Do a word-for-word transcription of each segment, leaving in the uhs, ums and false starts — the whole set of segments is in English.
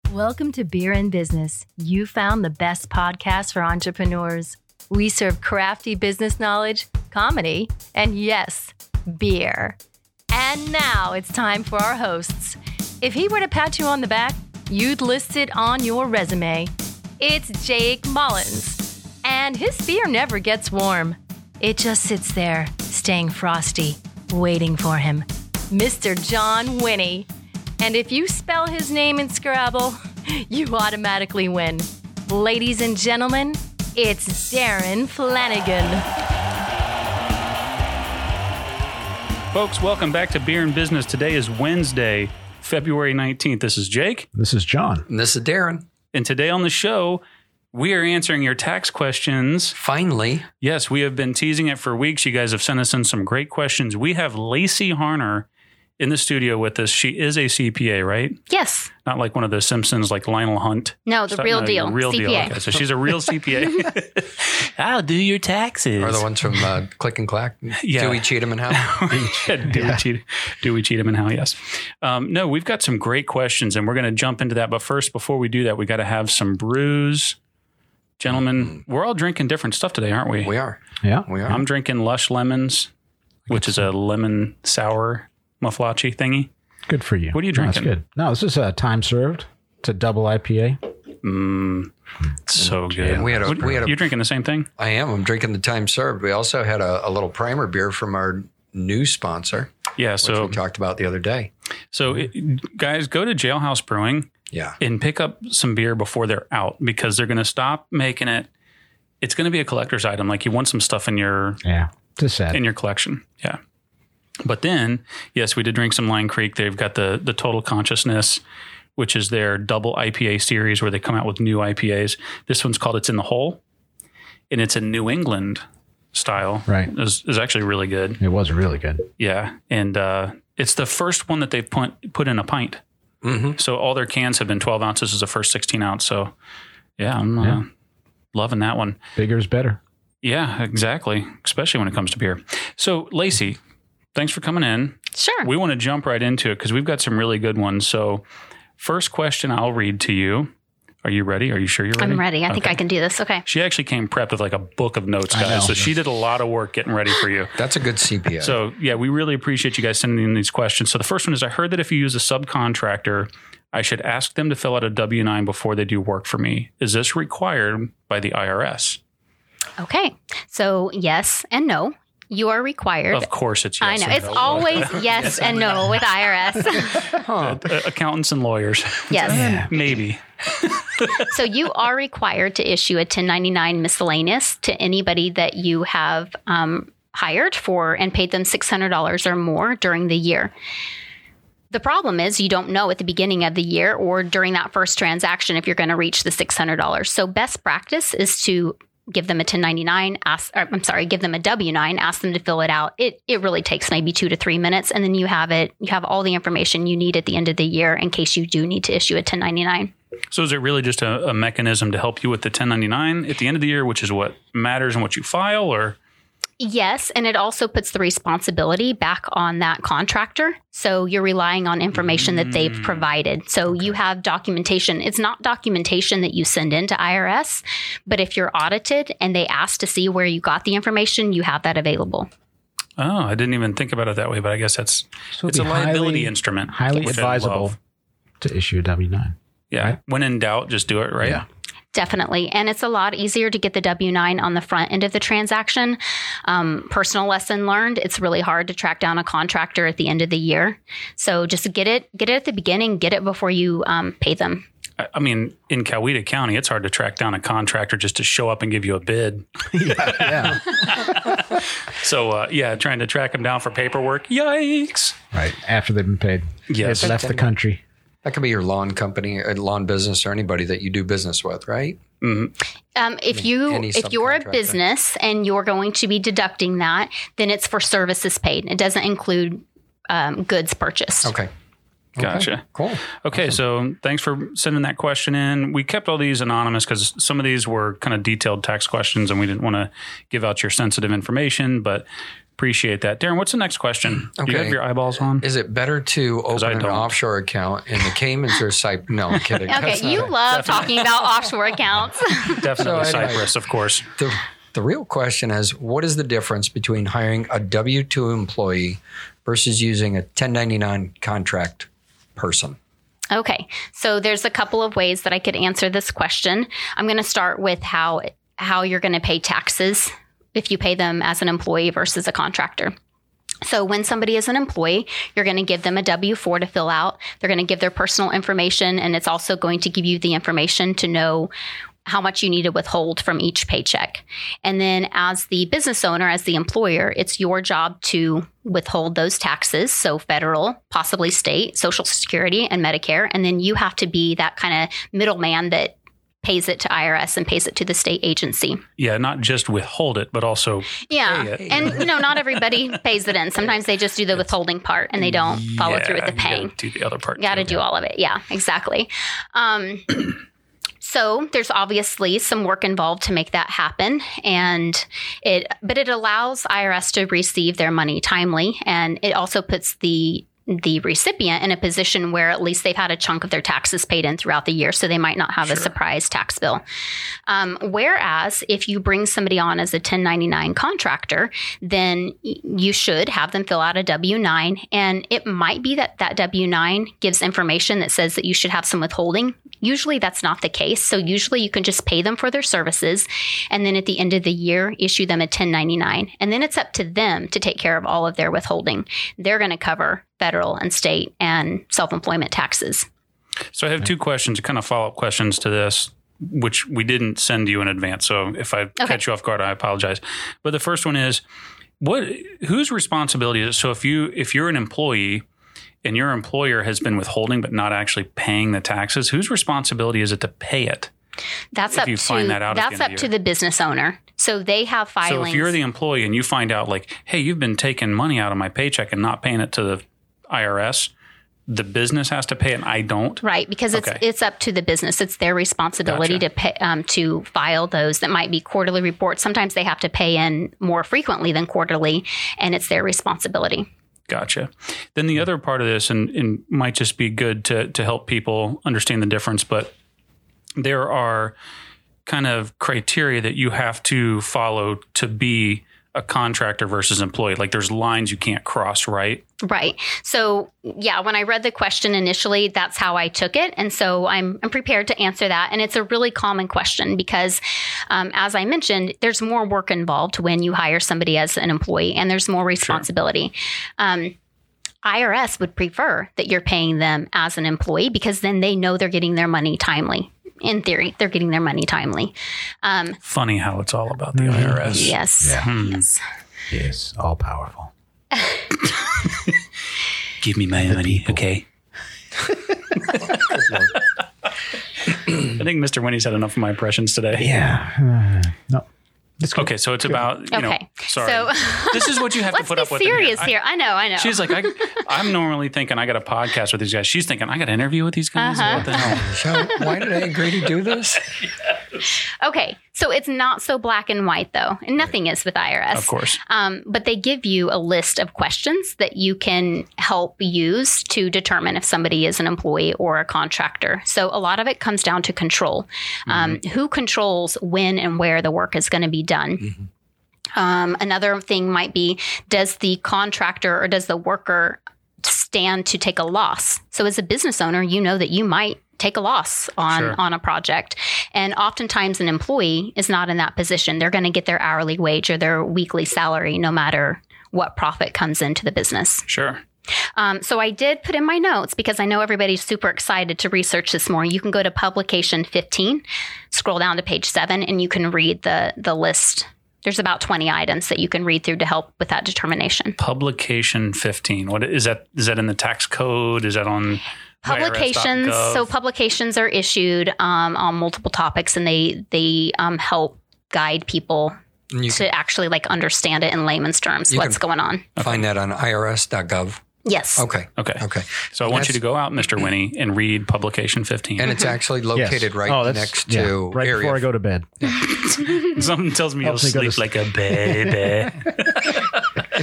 Welcome to Beer and Business. You found the best podcast for entrepreneurs. We serve crafty business knowledge, comedy, and yes, beer. And now it's time for our hosts. If he were to pat you on the back, you'd list it on your resume. It's Jake Mullins. And his beer never gets warm. It just sits there, staying frosty, waiting for him. Mister John Winnie. And if you spell his name in Scrabble, you automatically win. Ladies and gentlemen, it's Darren Flanagan. Folks, welcome back to Beer and Business. Today is Wednesday, February nineteenth. This is Jake. This is John. And this is Darren. And today on the show, we are answering your tax questions. Finally. Yes, we have been teasing it for weeks. You guys have sent us in some great questions. We have Lacey Harner in the studio with us. She is a C P A, right? Yes. Not like one of the Simpsons, like Lionel Hunt. No, the So- real no, deal. Real C P A. deal. Okay, so she's a real C P A. I'll do your taxes. Are the ones from uh, Click and Clack? Yeah. Dewey, Cheatham, and Howe? Yeah, do, we cheat, do we cheat him and how? Yes. Um, no, we've got some great questions and we're going to jump into that. But first, before we do that, we got to have some brews. Gentlemen, we're all drinking different stuff today, aren't we? We are. Yeah. We are. I'm drinking Lush Lemons, which is a lemon sour mufflachi thingy. Good for you. What are you No, that's drinking? good. No, this is a time served. It's a double I P A. Mm, so good. We had a- What- we had a- you're drinking the same thing? I am. I'm drinking the time served. We also had a, a little primer beer from our new sponsor, Yeah. which So, we talked about the other day. so it, guys, go to Jailhouse Brewing Yeah. and pick up some beer before they're out because they're going to stop making it. It's going to be a collector's item. Like you want some stuff in your Yeah. Just sad. in your collection. Yeah. But then, yes, we did drink some Lion Creek. They've got the the Total Consciousness, which is their double I P A series where they come out with new I P As. This one's called It's in the Hole, and it's a New England style. Right. Is is actually really good. It was really good. Yeah. And uh, it's the first one that they've put, put in a pint. Mm-hmm. So all their cans have been twelve ounces as the first sixteen ounce. So yeah, I'm uh, Yeah. loving that one. Bigger is better. Yeah, exactly. Especially when it comes to beer. So Lacey, thanks for coming in. Sure. We want to jump right into it because we've got some really good ones. So first question I'll read to you. Are you ready? Are you sure you're ready? I'm ready. I think Okay. I can do this. Okay. She actually came prepped with like a book of notes, I know. guys. So she did a lot of work getting ready for you. That's a good C P A. So yeah, we really appreciate you guys sending in these questions. So the first one is, I heard that if you use a subcontractor, I should ask them to fill out a W nine before they do work for me. Is this required by the I R S? Okay. So yes and no. You are required. Of course it's I yes. know. and It's no. always yes and no with I R S. huh. Uh, accountants and lawyers. Yes. Maybe. So you are required to issue a ten ninety-nine miscellaneous to anybody that you have um, hired for and paid them six hundred dollars or more during the year. The problem is you don't know at the beginning of the year or during that first transaction if you're going to reach the six hundred dollars. So best practice is to give them a ten ninety-nine, ask, or, I'm sorry, give them a W nine, ask them to fill it out. It it really takes maybe two to three minutes. And then you have it, you have all the information you need at the end of the year in case you do need to issue a ten ninety-nine. So is it really just a, a mechanism to help you with the ten ninety-nine at the end of the year, which is what matters and what you file, or? Yes, and it also puts the responsibility back on that contractor. So you're relying on information that they've provided. So you have documentation. It's not documentation that you send in to I R S, but if you're audited and they ask to see where you got the information, you have that available. Oh, I didn't even think about it that way, but I guess that's So it's a it'd be liability highly- instrument. Highly which I advisable love. to issue a W nine. Yeah. right? When in doubt, just do it, right? Yeah. Definitely. And it's a lot easier to get the W nine on the front end of the transaction. Um, personal lesson learned, it's really hard to track down a contractor at the end of the year. So just get it, get it at the beginning, get it before you um, pay them. I, I mean, in Coweta County, it's hard to track down a contractor just to show up and give you a bid. Yeah. So, uh, yeah, trying to track them down for paperwork. Yikes. Right. After they've been paid. Yes. They've left the country. That could be your lawn company, a lawn business, or anybody that you do business with, right? Um, if you any if you're a subcontractor. business and you're going to be deducting that, then it's for services paid. It doesn't include um, goods purchased. Okay. Gotcha. Okay. Cool. Okay, so thanks for sending that question in. We kept all these anonymous because some of these were kind of detailed tax questions and we didn't want to give out your sensitive information, but Appreciate that. Darren, what's the next question? Do you Okay. have your eyeballs on? Is it better to I open an don't. offshore account in the Caymans or Cyprus? No, I'm kidding. Okay, That's not you it. love talking about offshore accounts. Definitely So anyway- Cyprus, of course. The, the real question is, what is the difference between hiring a W two employee versus using a ten ninety-nine contract person? Okay, so there's a couple of ways that I could answer this question. I'm going to start with how how you're going to pay taxes if you pay them as an employee versus a contractor. So when somebody is an employee, you're going to give them a W four to fill out. They're going to give their personal information, and it's also going to give you the information to know how much you need to withhold from each paycheck. And then as the business owner, as the employer, it's your job to withhold those taxes. So federal, possibly state, Social Security, and Medicare. And then you have to be that kind of middleman that pays it to I R S and pays it to the state agency. Yeah, not just withhold it, but also Yeah. pay it. And no, not everybody pays it in. Sometimes they just do the withholding part and they don't follow yeah, through with the you gotta paying. do the other part. Got to too. do all of it. Yeah, exactly. Um, so there's obviously some work involved to make that happen, and it, but it allows I R S to receive their money timely, and it also puts the the recipient in a position where at least they've had a chunk of their taxes paid in throughout the year, so they might not have a surprise tax bill. Um, whereas if you bring somebody on as a ten ninety-nine contractor, then y- you should have them fill out a W nine, and it might be that that W nine gives information that says that you should have some withholding. Usually that's not the case. So usually you can just pay them for their services, and then at the end of the year, issue them a ten ninety-nine. And then it's up to them to take care of all of their withholding. They're going to cover federal and state and self-employment taxes. So I have two questions, kind of follow-up questions to this, which we didn't send you in advance. So if I Okay. catch you off guard, I apologize. But the first one is, what? Whose responsibility is it? So if you if you're an employee and your employer has been withholding but not actually paying the taxes, whose responsibility is it to pay it? That's If up you to find that out at the that's end of up the to year. the business owner. So they have filings. So if you're the employee and you find out like, hey, you've been taking money out of my paycheck and not paying it to the I R S, the business has to pay it and I don't? Right, because it's Okay. it's up to the business. It's their responsibility Gotcha. to pay, um, to file those. That might be quarterly reports. Sometimes they have to pay in more frequently than quarterly, and it's their responsibility. Gotcha. Then the other part of this, and, and might just be good to to help people understand the difference, but there are kind of criteria that you have to follow to be a contractor versus employee. Like there's lines you can't cross, right? Right. So yeah, when I read the question initially, that's how I took it, and so I'm I'm prepared to answer that. And it's a really common question because, um, as I mentioned, there's more work involved when you hire somebody as an employee, and there's more responsibility. Um, I R S would prefer that you're paying them as an employee because then they know they're getting their money timely. In theory, they're getting their money timely. Um, Funny how it's all about the I R S. yes. Yeah. Yes. Yes, all powerful. Give me my money, okay? I think Mister Winnie's had enough of my impressions today. Yeah. Uh, no. It's good. Okay, so it's about, you know, Okay. sorry. So this is what you have to let's put be up with. serious I- here. I know. I know. She's like, I, I'm normally thinking I got a podcast with these guys. She's thinking I got an interview with these guys. Uh-huh. What the hell? So why did I agree to do this? Okay, so it's not so black and white though, and nothing is with I R S. Of course. Um, but they give you a list of questions that you can help use to determine if somebody is an employee or a contractor. So a lot of it comes down to control. Um, Mm-hmm. Who controls when and where the work is going to be done? Mm-hmm. Um, another thing might be, does the contractor or does the worker stand to take a loss? So as a business owner, you know that you might take a loss on, Sure. on a project. And oftentimes an employee is not in that position. They're going to get their hourly wage or their weekly salary no matter what profit comes into the business. Sure. Um, so I did put in my notes because I know everybody's super excited to research this more. You can go to publication fifteen, scroll down to page seven, and you can read the the list. There's about twenty items that you can read through to help with that determination. Publication fifteen. What is that? Is that in the tax code? Is that on Publications. I R S dot gov? So publications are issued um, on multiple topics, and they they um, help guide people And you to actually like understand it in layman's terms. You What's can- going on? can find that on I R S dot gov. Yes. Okay. Okay. Okay. So I want you That's- to go out, Mister Winnie, and read publication fifteen. And it's actually Yes. located right Oh, that's- next yeah, to right area. before I go to bed. Something tells me you'll Helps me go to sleep sleep. like a baby. It's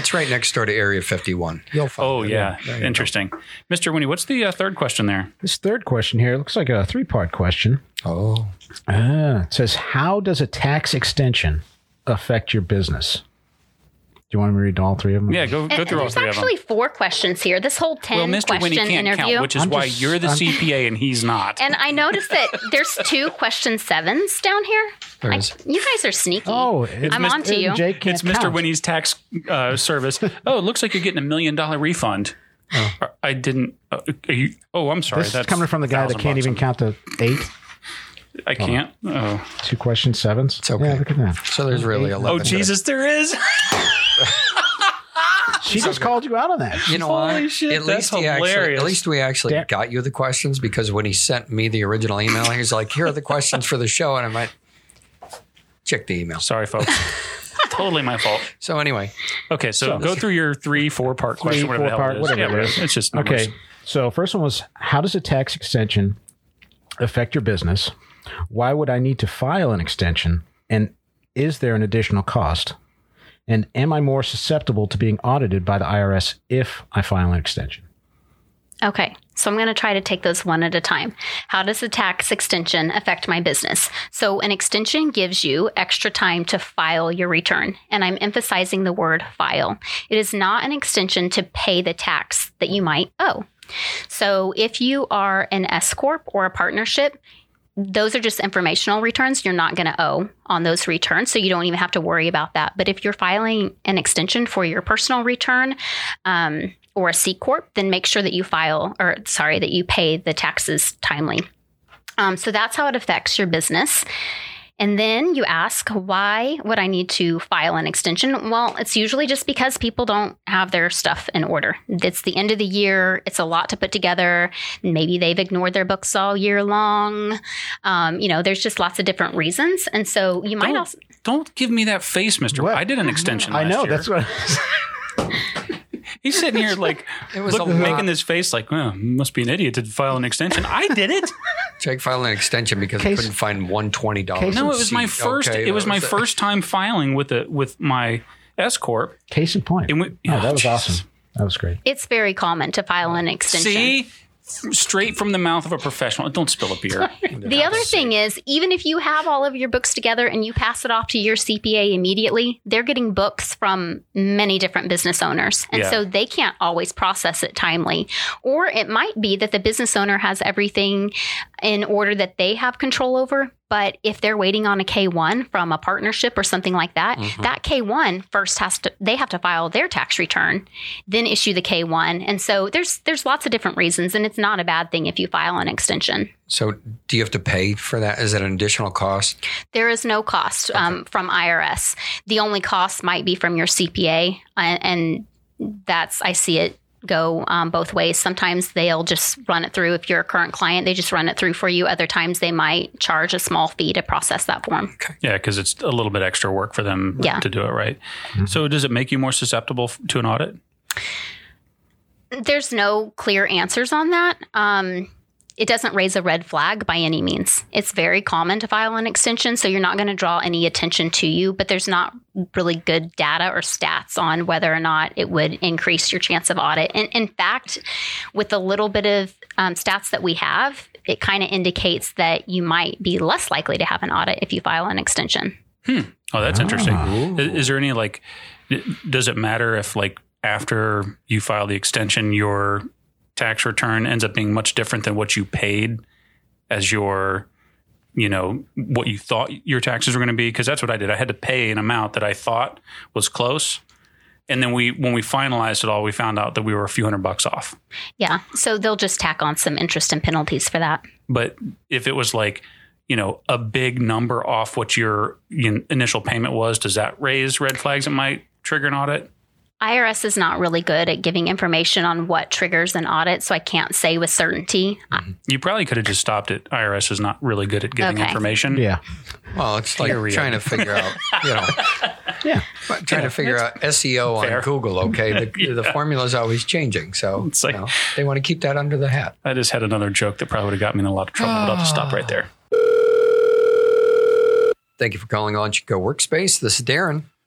It's right next door to Area fifty-one. You'll find Oh, it. yeah. There you Interesting. Mister Winnie, what's the uh, third question there? This third question here looks like a three-part question. go. Oh. Ah, it says, how does a tax extension affect your business? Do you want me to read all three of them? Yeah, go, go And, through all there's three of them. actually four questions here. This whole ten Well, Mister Winnie question can't interview. count, which is I'm why just- you're the I'm- C P A and he's not. and I noticed that there's two question sevens down here. There I- is. you guys are sneaky. Oh, it's I'm Mis- on to you. Jake can't It's Mister count. Winnie's tax uh, service. Oh, it looks like you're getting a million dollar refund. Oh. I didn't. Uh, are you, oh, I'm sorry. This is That's coming from the guy that thousand can't bucks. even count to eight. I can't. Oh, Two question sevens. It's okay. Yeah, look at that. So there's really eleven. oh Jesus, there is. She just called you out on that. You know Holy what? shit, at that's least he actually, hilarious. at least we actually Damn. got you the questions, because when he sent me the original email, he's like, "Here are the questions for the show," and I might check the email. Sorry, folks. Totally my fault. So anyway, Okay, so, go through your three, four part question, Three, whatever the four hell part, it is. whatever Yeah, it is. It's just numbers. Okay, so first one was, how does a tax extension affect your business? Why would I need to file an extension? And is there an additional cost? And am I more susceptible to being audited by the I R S if I file an extension? Okay, so I'm going to try to take those one at a time. How does the tax extension affect my business? So an extension gives you extra time to file your return, and I'm emphasizing the word file. It is not an extension to pay the tax that you might owe. So if you are an S corp or a partnership, those are just informational returns. You're not going to owe on those returns, so you don't even have to worry about that. But if you're filing an extension for your personal return um, or a C corp, then make sure that you file, or sorry, that you pay the taxes timely. Um, so that's how it affects your business. And then you ask, why would I need to file an extension? Well, it's usually just because people don't have their stuff in order. It's the end of the year. It's a lot to put together. Maybe they've ignored their books all year long. Um, you know, there's just lots of different reasons. And so you might Don't, also... don't give me that face, Mister What? I did an extension I last know, year. that's what He's sitting here like it was look, a lot. making this face like, well, must be an idiot to file an extension. I did it. Jake filed an extension because Case- he couldn't find one twenty dollars. Case- No, it was my first. Okay, it was that my was it. first time filing with the with my S corp. case in point. And we, oh, that was Jesus. awesome. That was great. It's very common to file an extension. See, straight from the mouth of a professional. Don't spill a beer. The other thing is, even if you have all of your books together and you pass it off to your C P A immediately, they're getting books from many different business owners. And Yeah. so they can't always process it timely. Or it might be that the business owner has everything in order that they have control over. But if they're waiting on a K one from a partnership or something like that, Mm-hmm. that K one first has to, they have to file their tax return, then issue the K one. And so there's there's lots of different reasons, and it's not a bad thing if you file an extension. So do you have to pay for that? Is it an additional cost? There is no cost um, from I R S. The only cost might be from your C P A, and, and that's, I see it go um, both ways. Sometimes they'll just run it through. If you're a current client, they just run it through for you. Other times they might charge a small fee to process that form. Yeah, because it's a little bit extra work for them Yeah. to do it right. So does it make you more susceptible f- to an audit? There's no clear answers on that. Um, it doesn't raise a red flag by any means. It's very common to file an extension, so you're not going to draw any attention to you, but there's not really good data or stats on whether or not it would increase your chance of audit. And in fact, with the little bit of um, stats that we have, it kind of indicates that you might be less likely to have an audit if you file an extension. Oh, that's interesting. Ooh. Is, is there any like, does it matter if like after you file the extension, your tax return ends up being much different than what you paid as your, you know, what you thought your taxes were going to be? Because that's what I did. I had to pay an amount that I thought was close. And then we, when we finalized it all, we found out that we were a few hundred bucks off. Yeah, so they'll just tack on some interest and penalties for that. But if it was like, you know, a big number off what your, your initial payment was, does that raise red flags that might trigger an audit? I R S is not really good at giving information on what triggers an audit, so I can't say with certainty. You probably could have just stopped it. I R S is not really good at giving Okay. information. Yeah. Well, it's like Here we trying are. to figure out, you know, Yeah. trying to figure out S E O Fair. on Google. Okay, the, Yeah. the formula is always changing, so It's like- you know, they want to keep that under the hat. I just had another joke that probably would have got me in a lot of trouble, but I'll just stop right there. Thank you for calling Launch Go Workspace. This is Darren.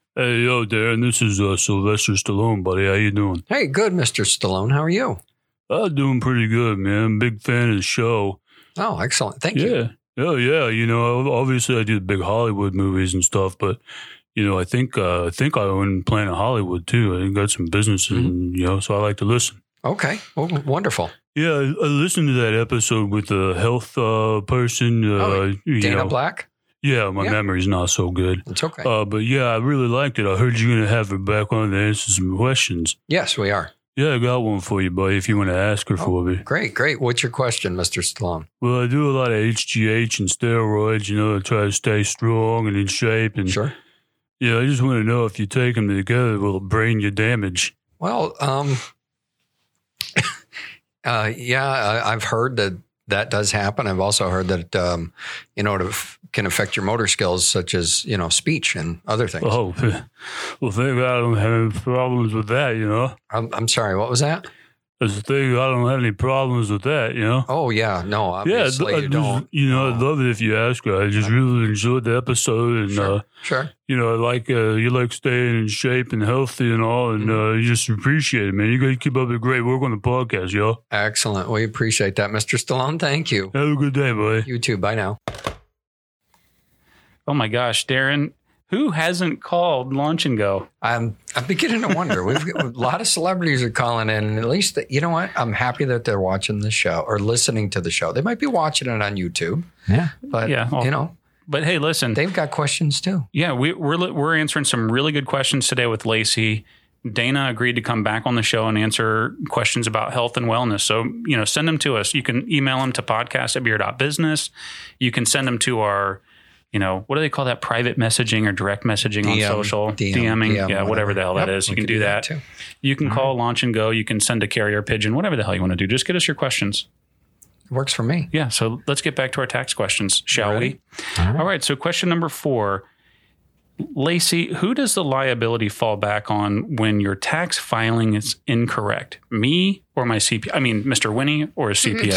Hey, yo, Darren, this is uh, Sylvester Stallone, buddy. How you doing? Hey, good, Mister Stallone. How are you? I'm doing pretty good, man. Big fan of the show. Oh, excellent. Thank you. Yeah. Oh, yeah. You know, obviously I do big Hollywood movies and stuff, but, you know, I think uh, I think I own Planet Hollywood, too. I got some businesses, Mm-hmm. and, you know, so I like to listen. Okay. Well, wonderful. Yeah, I, I listened to that episode with the health uh, person. Uh, Oh, you Dana know. Black? Yeah, my Yeah. memory's not so good. It's okay. Uh, but yeah, I really liked it. I heard you're going to have her back on to answer some questions. yes, we are. Yeah, I got one for you, buddy, if you want to ask her for me. Great, great. What's your question, Mister Stallone? Well, I do a lot of H G H and steroids, you know, to try to stay strong and in shape. And Sure. yeah, I just want to know if you take them together, will it brain you damage? Well, um, uh, yeah, I, I've heard that that does happen. I've also heard that, um, you know, it af- can affect your motor skills, such as, you know, speech and other things. Oh, well, thank God I don't have any problems with that, you know. I'm, I'm sorry, what was that? That's the thing, I don't have any problems with that, you know. Oh, yeah, no, Yeah, obviously I you just, don't. you know, No. I'd love it if you ask her. I just really enjoyed the episode, and Sure, uh, sure. you know, I like uh, you like staying in shape and healthy and all, and Mm-hmm. uh, you just appreciate it, man. You got to keep up the great work on the podcast, yo. Excellent. We appreciate that, Mister Stallone. Thank you. Have a good day, buddy. You too. Bye now. Oh my gosh, Darren, who hasn't called Launch and Go? I'm I'm beginning to wonder. We've got, a lot of celebrities are calling in, and at least that, you know what? I'm happy that they're watching the show or listening to the show. They might be watching it on YouTube, Yeah. but Yeah, well- you know, But hey, listen, they've got questions too. yeah, we, we're li- we're answering some really good questions today with Lacey. Dana agreed to come back on the show and answer questions about health and wellness. So, you know, send them to us. You can email them to podcast at beer dot business. You can send them to our, you know, what do they call that? Private messaging or direct messaging D M, on social? D M, DMing. D M, yeah, whatever the hell that Yep, is. You we can could do that. too. You can call Launch and Go. You can send a carrier pigeon, whatever the hell you want to do. Just get us your questions. It works for me. Yeah. So let's get back to our tax questions, shall Ready? we? All right. So question number four. Lacey, who does the liability fall back on when your tax filing is incorrect? Me or my C P A? I mean, Mister Winnie or a C P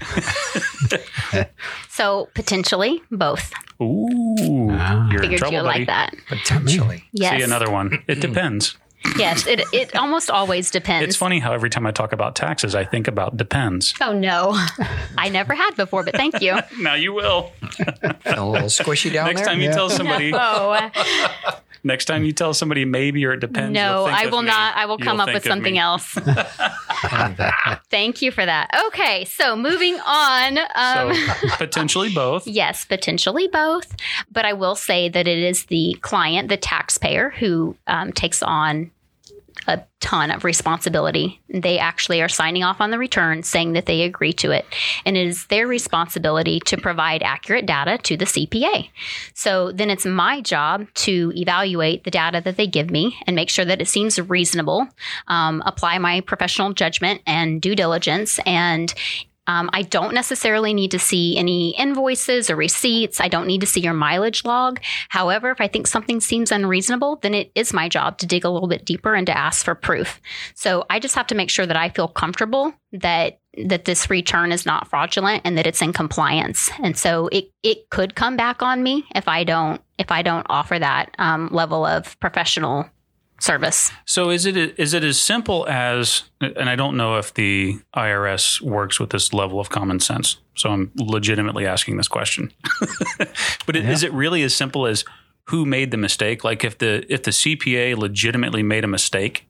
A? So potentially both. Ooh, Ah. you're in Figured trouble, you buddy. like that. Potentially. Yes. See another one. It depends. Yes. It it almost always depends. It's funny how every time I talk about taxes, I think about depends. Oh no, I never had before, but thank you. Now you will. A little squishy down Next there. time you tell somebody, Oh next time you tell somebody maybe or it depends. no, you'll think I of will me. not. I will come You'll up with think of something me. else. Thank you for that. Okay, so moving on. Um, So potentially both. Yes, potentially both. But I will say that it is the client, the taxpayer, who um, takes on a ton of responsibility. They actually are signing off on the return saying that they agree to it. And it is their responsibility to provide accurate data to the C P A. So then it's my job to evaluate the data that they give me and make sure that it seems reasonable, um, apply my professional judgment and due diligence, and Um, I don't necessarily need to see any invoices or receipts. I don't need to see your mileage log. However, if I think something seems unreasonable, then it is my job to dig a little bit deeper and to ask for proof. So I just have to make sure that I feel comfortable that that this return is not fraudulent and that it's in compliance. And so it it could come back on me if I don't if I don't offer that um, level of professional service. So is it is it as simple as, and I don't know if the I R S works with this level of common sense, so I'm legitimately asking this question. But it, Yeah. is it really as simple as who made the mistake? Like if the if the C P A legitimately made a mistake,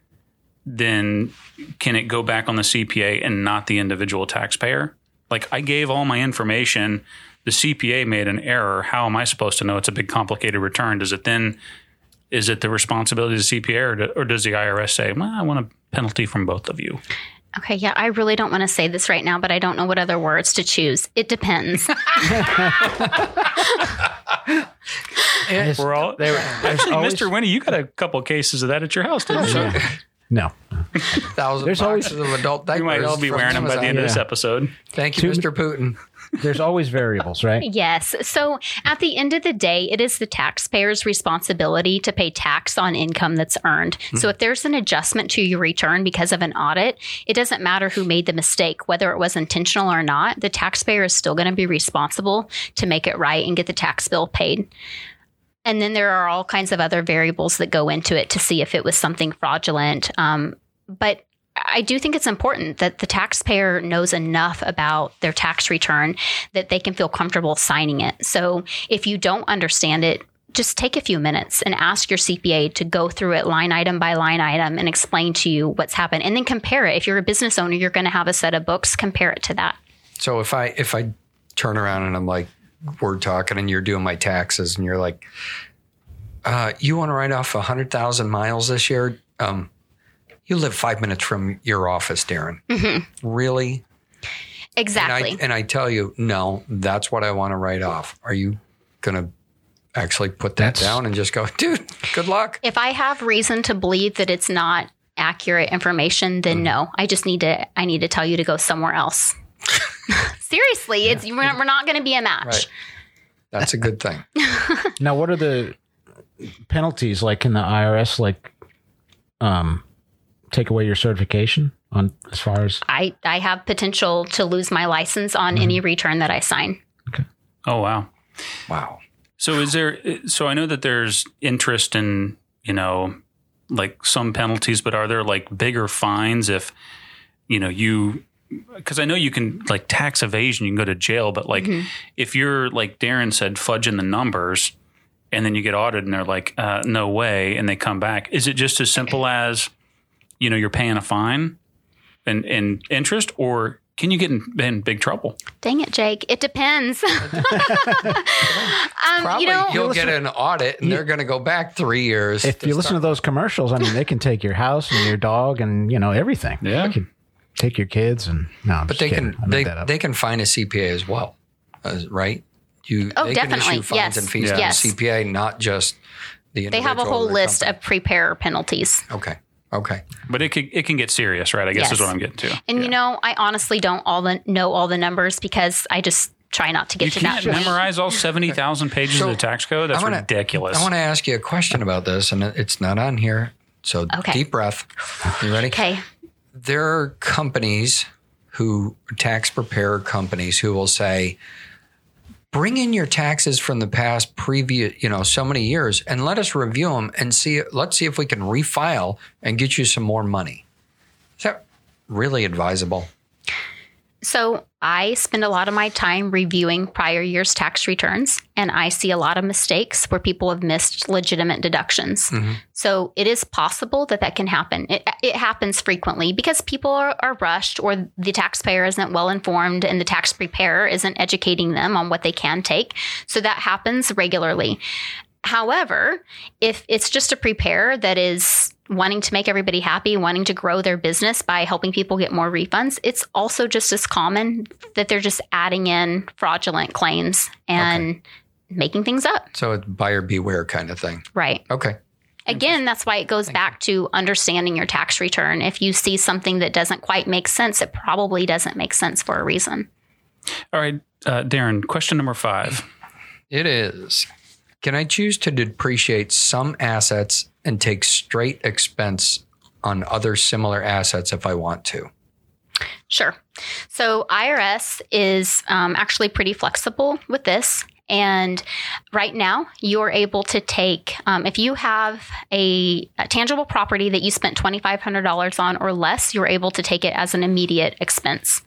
then can it go back on the C P A and not the individual taxpayer? Like I gave all my information, the C P A made an error. How am I supposed to know it's a big complicated return? Does it then Is it the responsibility of the C P A, or, do, or does the I R S say, well, I want a penalty from both of you? Okay, yeah, I really don't want to say this right now, but I don't know what other words to choose. It depends. Yes. We're all They were- there's Actually, always- Mister Winnie, you got a couple cases of that at your house, didn't you? Yeah. No. Thousand There's always- boxes of adult diapers. We might all be from wearing them by the end of this Yeah. episode. Thank you, Two- Mister Putin. There's always variables, right? Yes. So at the end of the day, it is the taxpayer's responsibility to pay tax on income that's earned. So if there's an adjustment to your return because of an audit, it doesn't matter who made the mistake, whether it was intentional or not, the taxpayer is still going to be responsible to make it right and get the tax bill paid. And then there are all kinds of other variables that go into it to see if it was something fraudulent. Um, but I do think it's important that the taxpayer knows enough about their tax return that they can feel comfortable signing it. So if you don't understand it, just take a few minutes and ask your C P A to go through it line item by line item and explain to you what's happened. And then compare it. If you're a business owner, you're going to have a set of books, compare it to that. So if I if I turn around and I'm like, we're talking and you're doing my taxes and you're like, uh, you want to write off one hundred thousand miles this year? Um, you live five minutes from your office, Darren. Mm-hmm. Really? Exactly. And I, and I tell you, no, that's what I want to write off. Are you going to actually put that That's- down and just go, dude, good luck? If I have reason to believe that it's not accurate information, then mm. no, I just need to, I need to tell you to go somewhere else. Seriously, yeah. it's, we're, we're not going to be a match. Right. That's a good thing. Now, what are the penalties like in the I R S, like, um, take away your certification on as far as I, I have potential to lose my license on mm-hmm. any return that I sign. Okay. Oh, wow. Wow. So is there, so I know that there's interest in, you know, like some penalties, but are there like bigger fines if, you know, you, because I know you can like tax evasion, you can go to jail, but like mm-hmm. if you're like Darren said, fudging the numbers and then you get audited and they're like, uh, no way. And they come back. Is it just as simple as, you know, you're paying a fine and, and interest, or can you get in, in big trouble? Dang it, Jake. It depends. um, Probably you know, you'll get an audit and they're going to go back three years. If you listen to those commercials, I mean, they can take your house and your dog and, you know, everything. Yeah. They can take your kids and no, I'm but just they kidding. can they, they can fine a C P A as well, uh, right? You oh, they definitely. can issue fines yes. and fees yeah. to yes. the C P A, not just the individual. They have a whole or list company. of preparer penalties. Okay. Okay. But it can, it can get serious, right? I guess Yes. is what I'm getting to. And yeah. you know, I honestly don't all the know all the numbers because I just try not to get you to can't that point. memorize all seventy thousand pages So, of the tax code? That's wanna, ridiculous. I want to ask you a question about this, and it's not on here. So Okay. deep breath. You ready? Okay. There are companies who, tax preparer companies who will say, bring in your taxes from the past previous, you know, so many years and let us review them and see, let's see if we can refile and get you some more money. Is that really advisable? So I spend a lot of my time reviewing prior year's tax returns, and I see a lot of mistakes where people have missed legitimate deductions. Mm-hmm. So it is possible that that can happen. It, it happens frequently because people are, are rushed, or the taxpayer isn't well informed and the tax preparer isn't educating them on what they can take. So that happens regularly. However, if it's just a preparer that is wanting to make everybody happy, wanting to grow their business by helping people get more refunds, it's also just as common that they're just adding in fraudulent claims and okay. making things up. So it's buyer beware kind of thing. Right. Okay. Again, that's why it goes Thank back you. to understanding your tax return. If you see something that doesn't quite make sense, it probably doesn't make sense for a reason. All right, uh, Darren, question number five. It is, can I choose to depreciate some assets and take straight expense on other similar assets if I want to? Sure. So I R S is um, actually pretty flexible with this. And right now, you're able to take, um, if you have a, a tangible property that you spent twenty-five hundred dollars on or less, you're able to take it as an immediate expense.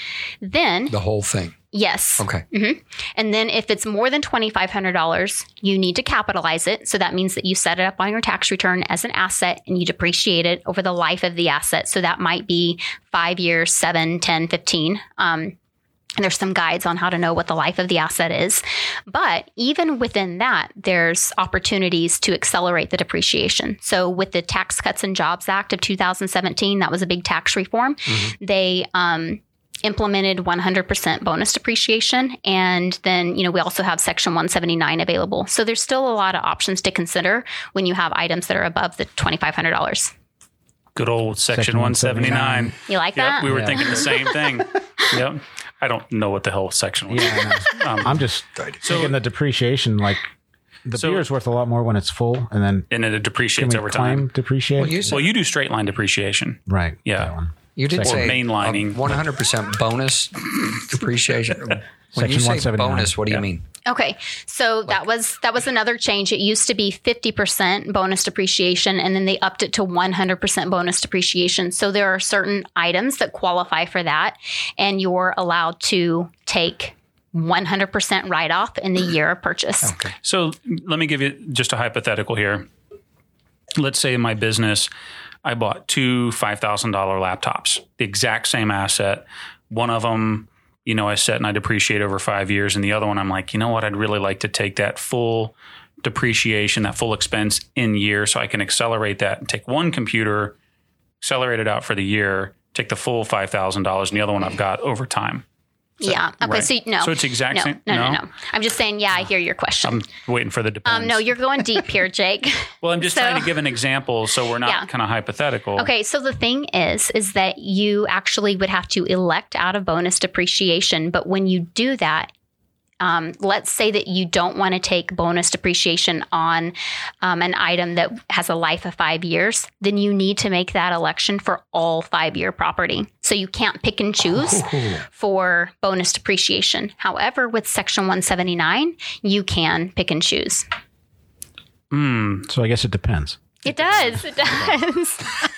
Then the whole thing. Yes. Okay. Mm-hmm. And then if it's more than twenty-five hundred dollars, you need to capitalize it. So that means that you set it up on your tax return as an asset and you depreciate it over the life of the asset. So that might be five years, seven, ten, fifteen. Um, and there's some guides on how to know what the life of the asset is. But even within that, there's opportunities to accelerate the depreciation. So with the Tax Cuts and Jobs Act of two thousand seventeen, that was a big tax reform. Mm-hmm. They um, implemented one hundred percent bonus depreciation. And then, you know, we also have Section one seventy-nine available. So there's still a lot of options to consider when you have items that are above the twenty-five hundred dollars. Good old Section, Section one seventy-nine. You like yep, that? We were yeah. thinking the same thing. Yep. I don't know what the hell Section one yeah, no. um, I'm just so, thinking the depreciation, like the so, beer is worth a lot more when it's full, and then and then it depreciates over time. Depreciate. Well, you, said, well, you do straight line depreciation, right? Yeah. You did Second. say mainlining one hundred percent bonus depreciation. When you Section say one seventy-nine. bonus, what do Yeah. you mean? Okay, so that was that was another change. It used to be fifty percent bonus depreciation, and then they upped it to one hundred percent bonus depreciation. So there are certain items that qualify for that, and you're allowed to take one hundred percent write-off in the year of purchase. Okay. So let me give you just a hypothetical here. Let's say in my business, I bought two five thousand dollars laptops, the exact same asset. One of them, you know, I set and I depreciate over five years. And the other one, I'm like, you know what? I'd really like to take that full depreciation, that full expense in year so I can accelerate that and take one computer, accelerate it out for the year, take the full five thousand dollars and the other one I've got over time. So, yeah. Okay. right. So no. So it's exact no, same- No, no, no? no. I'm just saying. Yeah, I hear your question. I'm waiting for the depends. Um, no, you're going deep here, Jake. Well, I'm just So- trying to give an example so we're not Yeah. kind of hypothetical. Okay, so the thing is, is that you actually would have to elect out of bonus depreciation. But when you do that, um, let's say that you don't want to take bonus depreciation on um, an item that has a life of five years, then you need to make that election for all five-year property. So you can't pick and choose for bonus depreciation. However, with Section one seventy-nine, you can pick and choose. Mm. So I guess it depends. It does. It does.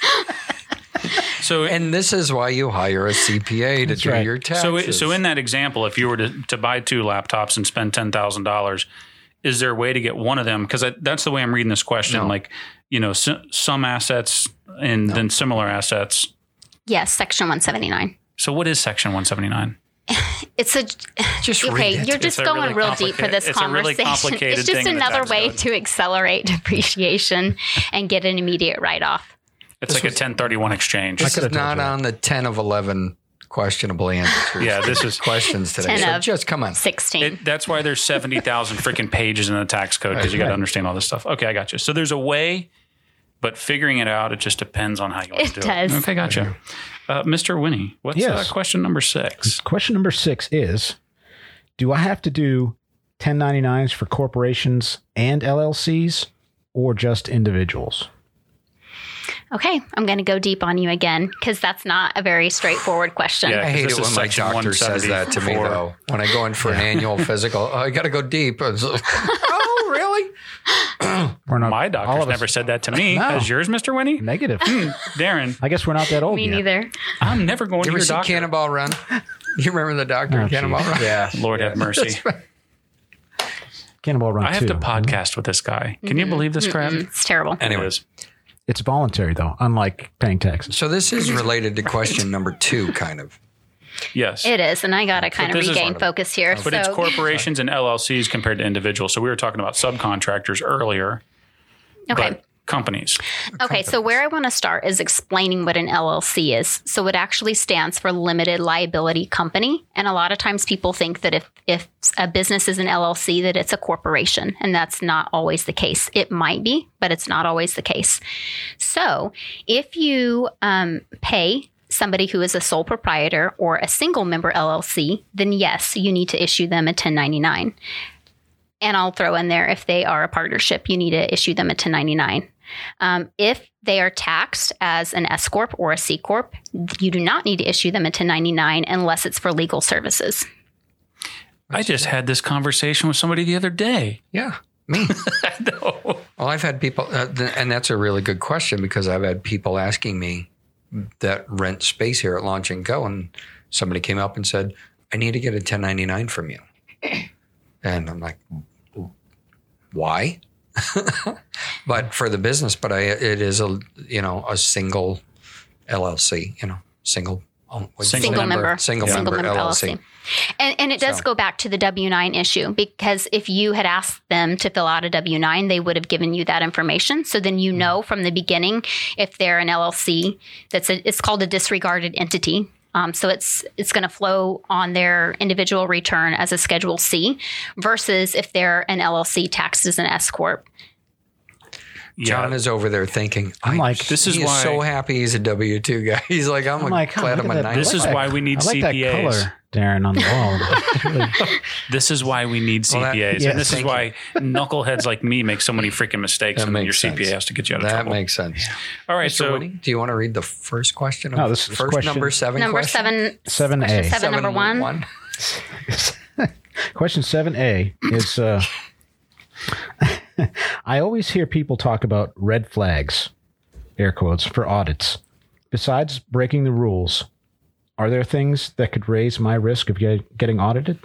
So And this is why you hire a C P A to That's do right. your taxes. So, so in that example, if you were to, to buy two laptops and spend ten thousand dollars, is there a way to get one of them? Because that's the way I'm reading this question. No. Like, you know, s- some assets and then similar assets. Yes, Section one seventy-nine. So what is Section one seventy-nine? It's a Just read okay. it. You're It's just a going really real deep for this complicated- it's a really conversation. complicated It's just thing in the another tax way code. to accelerate depreciation and get an immediate write-off. It's like a ten thirty-one exchange. This could've is told not you that. on the ten of eleven questionable answers. Yeah, this is questions today. ten So of just come on. sixteen. It, that's why there's seventy thousand freaking pages in the tax code because you got to understand all this stuff. Okay, I got you. So there's a way, but figuring it out, it just depends on how you want It to do does. it. Okay, gotcha. Uh, Mister Winnie, what's Yes. uh, question number six? Question number six is, do I have to do ten ninety-nines for corporations and L L Cs or just individuals? Okay, I'm going to go deep on you again because that's not a very straightforward question. Yeah. I hate This it is when my section doctor says that to me, one seventy-four. though. When I go in for an annual physical, oh, I got to go deep. It's like, oh, really? We're not, My all doctor's of us- never said that to me. No. Has yours, Mister Winnie? Negative. Darren, I guess we're not that old Me yet. neither. I'm never going You to ever your see doctor. Cannonball Run? You remember the doctor Oh, in Cannonball geez. Run? Yeah. Lord have mercy. Cannonball Run I have two. to podcast with this guy. Can you believe this crap? It's terrible. Anyways, It's voluntary, though, unlike paying taxes. so this is related to question number two, kind of. Yes. It is, and I got to kind of this is regain part of it. focus here. But it's so, corporations and L L Cs compared to individuals. So we were talking about subcontractors earlier. okay. But companies. Okay, so where I want to start is explaining what an L L C is. So it actually stands for limited liability company, and a lot of times people think that if if a business is an L L C that it's a corporation, and that's not always the case. It might be, but it's not always the case. So if you um, pay somebody who is a sole proprietor or a single member L L C, then yes, you need to issue them a ten ninety-nine. And I'll throw in there, if they are a partnership, you need to issue them a ten ninety-nine. Um, if they are taxed as an S Corp or a C Corp, you do not need to issue them a ten ninety-nine unless it's for legal services. I just had this conversation with somebody the other day. Yeah, me. I know. Well, I've had people, uh, th- and that's a really good question because I've had people asking me that rent space here at Launch and Go, and somebody came up and said, I need to get a ten ninety-nine from you. And I'm like, why? But for the business, but I, it is a, you know, a single L L C, you know, single, oh, what's it? Single Single member. member, single, Single member, member L L C. L L C. And, and it does So- go back to the W nine issue, because if you had asked them to fill out a W nine, they would have given you that information. So then you know from the beginning if they're an L L C, that's a, it's called a disregarded entity. Um, so it's it's going to flow on their individual return as a Schedule C, versus if they're an L L C taxed as an S Corp. John is over there thinking, I'm I- like- This is he why- so happy he's a W two guy. He's like, I'm, I'm like, oh, glad look I'm at a that. nine. This I is like why that- we need I like C P As. that color, Darren, on the wall. Really- This is why we need Well, that- C P As. yes, and this is thank why knuckleheads like me make so many freaking mistakes, That and then your makes C P A sense. has to get you out of That trouble. makes sense. All right, Mister so Woody, do you want to read the first question? Of No, this is first question- number seven. Number question? seven, seven A. question seven, number one. Question seven A is, uh, I always hear people talk about red flags, air quotes, for audits. Besides breaking the rules, are there things that could raise my risk of get, getting audited?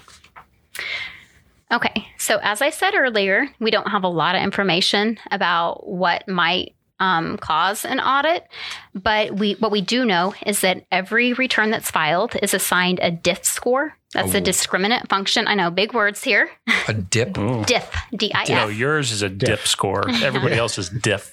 Okay. So as I said earlier, we don't have a lot of information about what might um, cause an audit, but we what we do know is that every return that's filed is assigned a D I F score. That's Oh. a discriminant function. I know, big words here. A dip. Ooh. D I F, D I F. No, yours is a dip score. Everybody else is diff.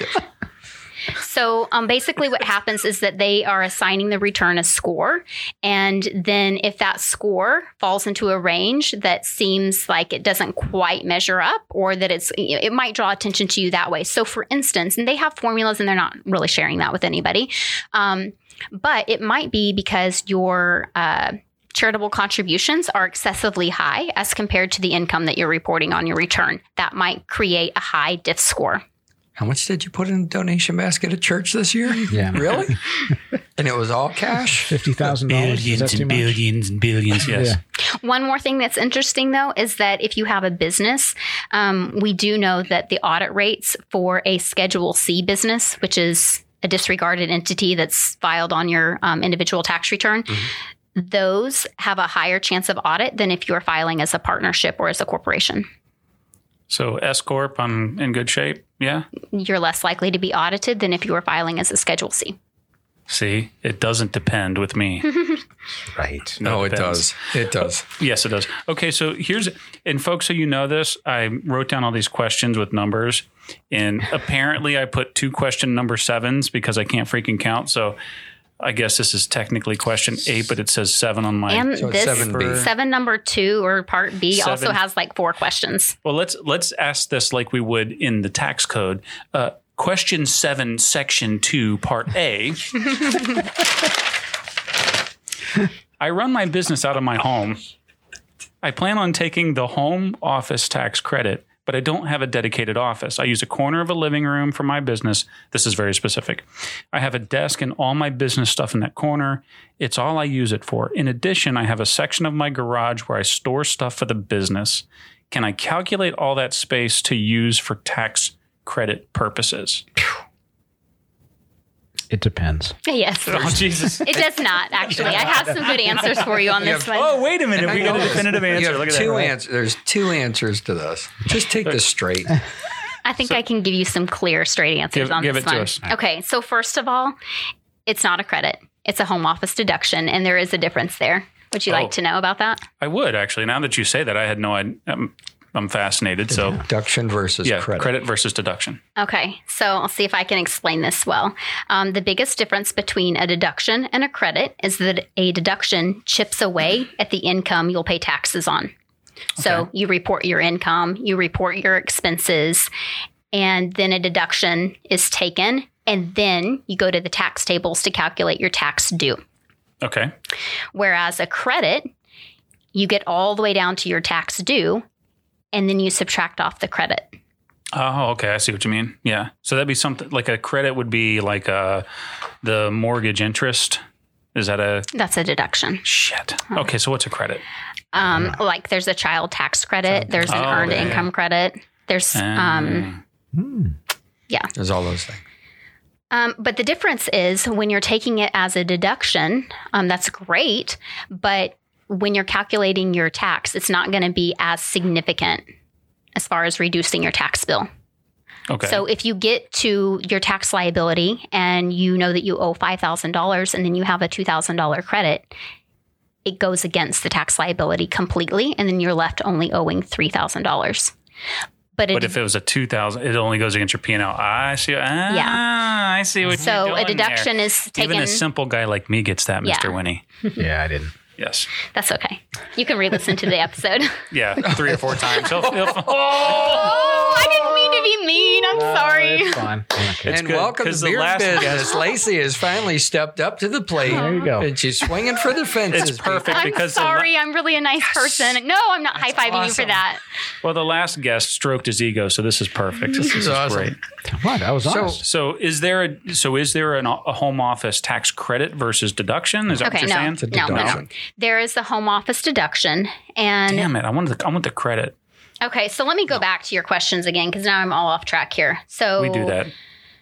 So um, basically what happens is that they are assigning the return a score. And then if that score falls into a range that seems like it doesn't quite measure up, or that it's, you know, it might draw attention to you that way. So for instance, and they have formulas and they're not really sharing that with anybody. Um, but it might be because your uh, charitable contributions are excessively high as compared to the income that you're reporting on your return. That might create a high D I F score. How much did you put in the donation basket at church this year? Yeah. Really? And it was all cash? fifty thousand dollars? Billions and billions and billions. Yes. Yeah. One more thing that's interesting, though, is that if you have a business, um, we do know that the audit rates for a Schedule C business, which is a disregarded entity that's filed on your um, individual tax return, mm-hmm. those have a higher chance of audit than if you're filing as a partnership or as a corporation. So S Corp, I'm in good shape. Yeah. You're less likely to be audited than if you were filing as a Schedule C. See, it doesn't depend with me. Right. No, it depends. does. It does. Yes, it does. Okay, so here's, and folks, so you know this, I wrote down all these questions with numbers, and apparently I put two question number sevens because I can't freaking count. So I guess this is technically question eight, but it says seven on my. And So it's this seven B. seven number two or part B Seven. also has like four questions. Well, let's let's ask this like we would in the tax code. Uh, question seven, section two, part A. I run my business out of my home. I plan on taking the home office tax credit, but I don't have a dedicated office. I use a corner of a living room for my business. This is very specific. I have a desk and all my business stuff in that corner. It's all I use it for. In addition, I have a section of my garage where I store stuff for the business. Can I calculate all that space to use for tax credit purposes? It depends. Yes. Oh, Jesus. It does not, actually. I have some good answers for you on this one. Oh, wait a minute. We got a definitive You answer. have Look at two that. answers. There's two answers to this. Just take this straight. I think I can give you some clear, straight answers Give- on give this it to one. us. Okay, so first of all, it's not a credit. It's a home office deduction, and there is a difference there. Would you Oh. like to know about that? I would, actually. Now that you say that, I had no idea. I'm, I'm fascinated. So, Deduction versus yeah, credit. credit versus deduction. Okay, so I'll see if I can explain this well. Um, the biggest difference between a deduction and a credit is that a deduction chips away at the income you'll pay taxes on. So Okay. you report your income, you report your expenses, and then a deduction is taken, and then you go to the tax tables to calculate your tax due. Okay. Whereas a credit, you get all the way down to your tax due, and then you subtract off the credit. Oh, okay. I see what you mean. Yeah. So that'd be something like a credit would be like uh, the mortgage interest. Is that a That's a deduction. shit? Okay. So what's a credit? Um, like there's a child tax credit, there's an Oh, earned yeah. income credit. There's um, There's all those things. um, but the difference is when you're taking it as a deduction, um, that's great, but when you're calculating your tax, it's not going to be as significant as far as reducing your tax bill. Okay. So if you get to your tax liability and you know that you owe five thousand dollars and then you have a two thousand dollars credit, it goes against the tax liability completely, and then you're left only owing three thousand dollars. But, but it, if it was a two thousand, it only goes against your P and L. I see. Ah, Yeah. I see what so you're a doing deduction there. is taken. Even a simple guy like me gets that, Yeah. Mister Winnie. Yeah, I didn't. Yes. That's okay. You can re-listen to the episode. Yeah. Three or four times. He'll, he'll, Oh, I didn't mean to be mean. I'm No, sorry. It's fine. Okay. It's and good, welcome 'cause to the Beer last Business. guest- Lacey has finally stepped up to the plate. There you go. And she's swinging for the fences. It's perfect I'm because the la- sorry. I'm really a nice person. No, I'm not high fiving you for awesome. that. well, the last guest stroked his ego, so this is perfect. This, is is awesome. great. What? I was So- honest. So is there a so is there an, a home office tax credit versus deduction? Is that Okay, what you're no, saying? no, no, no. deduction. There is the home office deduction, and Damn it! I want the I want the credit. okay. So let me go back to your questions again because now I'm all off track here. So We do that.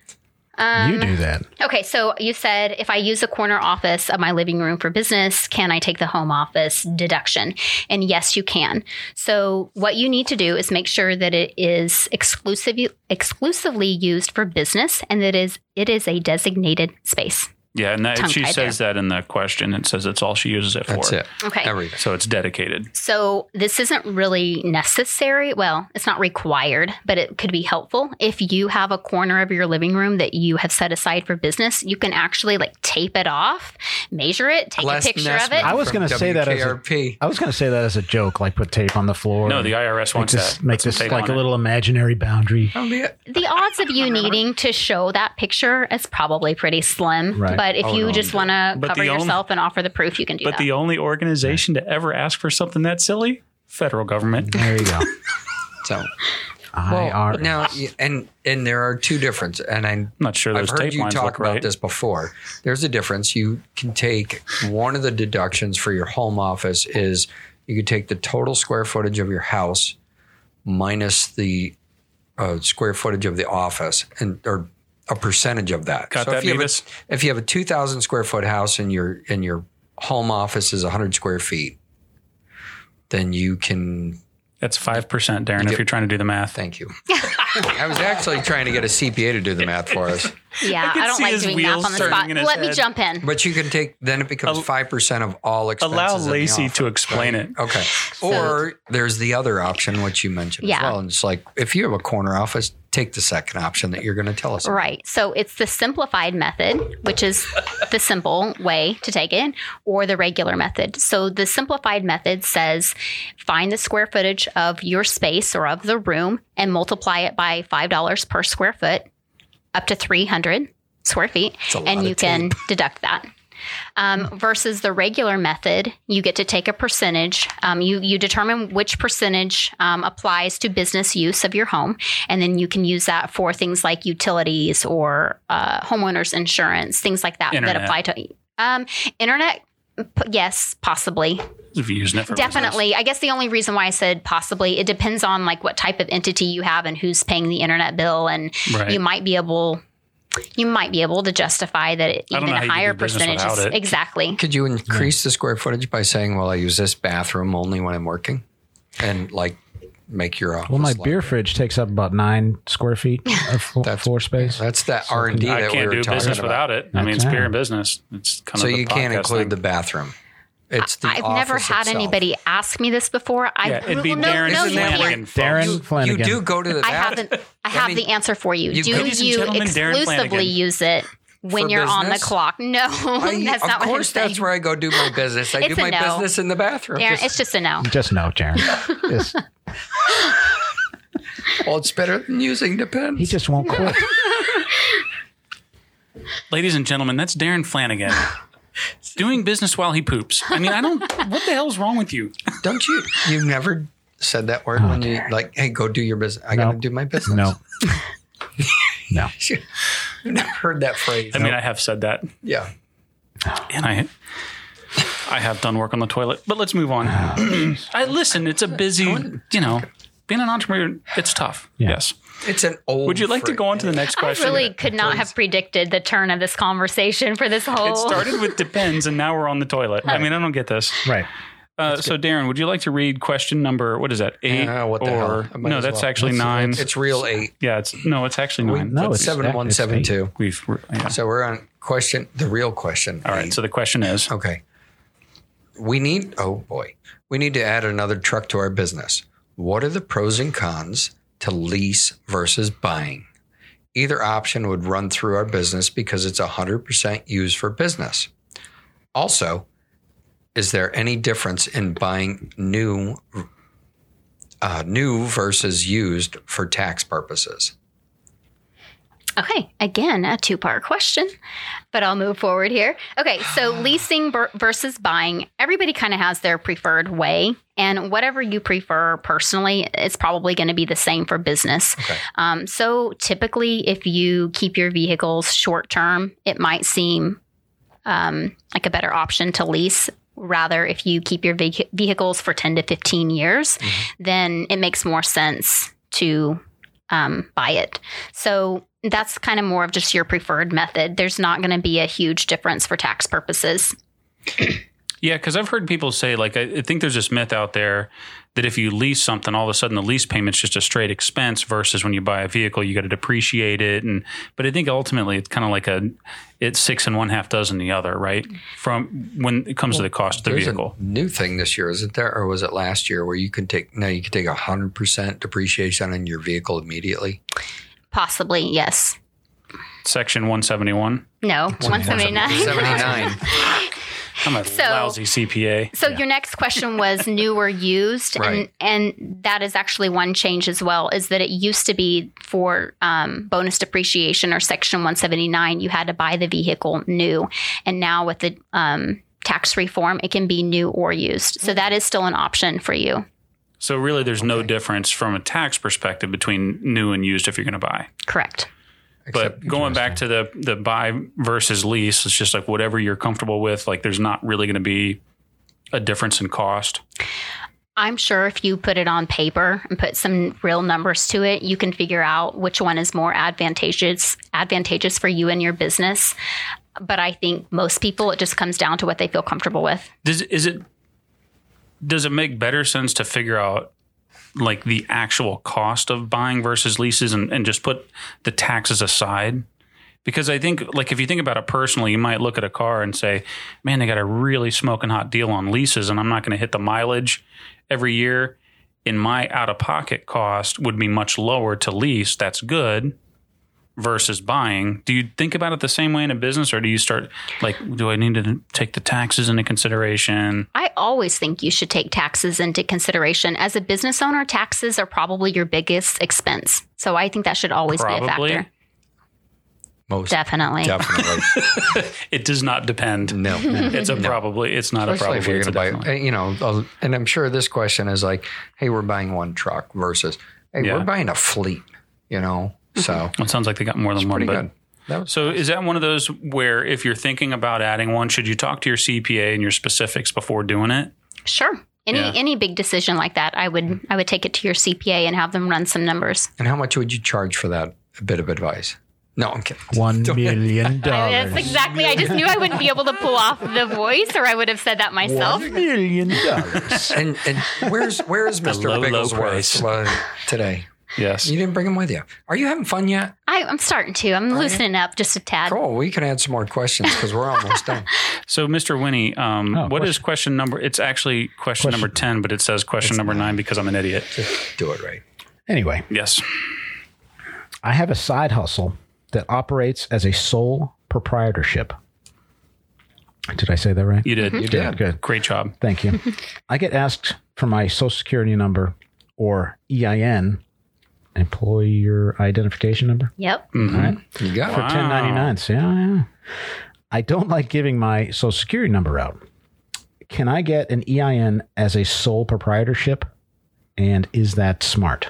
Um, You do that. Okay, so you said if I use a corner office of my living room for business, can I take the home office deduction? And yes, you can. So what you need to do is make sure that it is exclusively exclusively used for business and that is it is a designated space. Yeah, and that, Tongue she tied says that in the question. It says it's all she uses it for. That's it. Okay. Everything. So it's dedicated. So this isn't really necessary. Well, it's not required, but it could be helpful. If you have a corner of your living room that you have set aside for business, you can actually like tape it off, measure it, take Les a picture of Nessman it. I was from going to say that as a, W K R P. I was going to say that as a joke, like put tape on the floor. No, and the I R S make wants this, that. make Put some this tape like on a it. little imaginary boundary. That'll be it. The odds of you needing to show that picture is probably pretty slim. Right. But if Oh, you no, just I'm want to But cover the only- yourself and offer the proof, you can do But that. the only organization to ever ask for something that silly, federal government. There you go. So, I R well, S. now, and and there are two differences, and I, I'm not sure I've those heard tape you lines talk look about right. this before. There's a difference. You can take one of the deductions for your home office is you could take the total square footage of your house minus the uh, square footage of the office, and or a percentage of that. Got so that, if you have Beavis? a, if you have a two thousand square foot house and your and your home office is one hundred square feet, then you can. That's five percent, Darren, if get- you're trying to do the math. Thank you. I was actually trying to get a C P A to do the math for us. yeah, I can I don't see like his doing wheels math on the turning spot. in his Let me head. jump in. But you can take, then it becomes Al- five percent of all expenses. Allow in the Lacey office. to explain it. Okay. Or there's the other option, which you mentioned Yeah. as well. And it's like, if you have a corner office, take the second option that you're going to tell us. about. Right. So it's the simplified method, which is the simple way to take it, or the regular method. So the simplified method says find the square footage of your space or of the room and multiply it by five dollars per square foot up to three hundred square feet, a lot and of you can deduct that. Um, versus the regular method, you get to take a percentage. Um, you you determine which percentage um, applies to business use of your home, and then you can use that for things like utilities or uh, homeowners insurance, things like that Internet. that apply to um, internet. p- Yes, possibly. If you're using it for Definitely. I guess the only reason why I said possibly, it depends on like what type of entity you have and who's paying the internet bill, and Right. you might be able. You might be able to justify that it, I don't even know a how you higher do business percentage is without it. exactly. Could you increase the square footage by saying, well, I use this bathroom only when I'm working? And like make your office. Well, my like- beer fridge takes up about nine square feet of flo- That's- floor space. That's that R and D I that we can't were do talking business about. without it. I mean, it's Okay. beer and business. It's kind So of the you can't podcast include thing. the bathroom. It's the I've never office had itself. anybody ask me this before. I Yeah, it'd be well, no, Darren no, you Flanagan. can't. Darren You Flanagan. do go to the I bathroom. haven't. I have mean, the answer for you. you- Do Ladies and you gentlemen, Darren exclusively Flanagan. use it when For you're on the business? clock? No, I- that's of not what I'm course, saying. that's where I go do my business. I It's do a my no. business in the bathroom. Darren, Just- it's just a no. Just no, Jaron. Just, well, it's better than using the pen. he just won't quit. Ladies and gentlemen, that's Darren Flanagan. Doing business while he poops. I mean, I don't. What the hell's wrong with you? Don't you? You never said that word when you like, hey, go do your business. I No. got to do my business. No. No. I've never heard that phrase. I mean, I have said that, yeah. and I, I have done work on the toilet. But let's move on. I listen. It's a busy. You know, being an entrepreneur, it's tough. Yeah. Yes. It's an old. Would you like to phrase. go on to the next I question? really could not have predicted the turn of this conversation for this whole. It started with depends, and now we're on the toilet. I mean, I don't get this. Right. Uh, so, Darren, would you like to read question number? What is that? Eight Uh, what the or hell? I might no? as That's well. actually Let's- nine. It's real eight. yeah, it's no, it's actually nine. No, That's- it's Seven one it's seven eight. two. we've. Yeah. So we're on question. The real question. All right. eight. So the question is, Okay. We need, oh boy, we need to add another truck to our business. What are the pros and cons to lease versus buying? Either option would run through our business because it's one hundred percent used for business. Also, is there any difference in buying new uh, new versus used for tax purposes? Okay, again, a two-part question, but I'll move forward here. Okay, so leasing ber- versus buying, everybody kind of has their preferred way, and whatever you prefer personally, it's probably going to be the same for business. Okay. Um, so typically, if you keep your vehicles short-term, it might seem um, like a better option to lease. Rather, if you keep your ve- vehicles for ten to fifteen years, mm-hmm. then it makes more sense to um, buy it. So that's kind of more of just your preferred method. There's not going to be a huge difference for tax purposes. Yeah, because I've heard people say, like, I, I think there's this myth out there that if you lease something, all of a sudden the lease payment's just a straight expense versus when you buy a vehicle, you got to depreciate it. And but I think ultimately it's kind of like a, it's six and one half dozen the other, right? From when it comes well, to the cost of the there's vehicle. A new thing this year, isn't there? Or was it last year where you can take, now you can take one hundred percent depreciation on your vehicle immediately? Possibly, yes. Section one seventy-one? No, one seventy-nine. seventy-nine. I'm a so, lousy C P A. So yeah. Your next question was new or used. Right. And, and that is actually one change as well, is that it used to be for um, bonus depreciation or Section one seventy-nine, you had to buy the vehicle new. And now with the um, tax reform, it can be new or used. So that is still an option for you. So really there's no difference from a tax perspective between new and used if you're going to buy. Correct. But going back to the the buy versus lease, it's just like whatever you're comfortable with. Like there's not really going to be a difference in cost. I'm sure if you put it on paper and put some real numbers to it, you can figure out which one is more advantageous advantageous for you and your business. But I think most people, it just comes down to what they feel comfortable with. Does is it does it make better sense to figure out like the actual cost of buying versus leases and, and just put the taxes aside? Because I think, like, if you think about it personally, you might look at a car and say, man, they got a really smoking hot deal on leases and I'm not going to hit the mileage every year. And my out-of-pocket cost would be much lower to lease. That's good. Versus buying. Do you think about it the same way in a business, or do you start like, do I need to take the taxes into consideration? I always think you should take taxes into consideration. As a business owner, taxes are probably your biggest expense. So I think that should always probably. be a factor. Most definitely. Definitely. It does not depend. No. It's a no. probably. It's not Especially a probably. if you're It's going to a buy, you know, and I'm sure this question is like, hey, we're buying one truck versus, hey, Yeah. we're buying a fleet, you know? So Well, it sounds like they got more than it's one. pretty But good. That was, so is that one of those where if you're thinking about adding one, should you talk to your C P A and your specifics before doing it? Sure. Any Yeah. any big decision like that, I would I would take it to your C P A and have them run some numbers. and how much would you charge for that bit of advice? No, I'm kidding. One million I, dollars. that's exactly. I just knew I wouldn't be able to pull off the voice, or I would have said that myself. One million dollars. And and where's where's Mister low, low Bigglesworth price. uh, today? Yes. You didn't bring him with you. Are you having fun yet? I, I'm starting to. I'm loosening up just a tad. Cool. We can add some more questions because we're almost done. So, Mister Winnie, um, Oh, what question. is question number? It's actually question, Question. number ten, but it says question number nine because I'm an idiot. Just do it right. Anyway, Yes. I have a side hustle that operates as a sole proprietorship. Did I say that right? You did. Mm-hmm. You did. Good. Great job. Thank you. I get asked for my social security number or E I N, employer identification number, Yep. Mhm. all right, You got for it. ten ninety-nines. Yeah, yeah. I don't like giving my social security number out. Can I get an E I N as a sole proprietorship? And is that smart?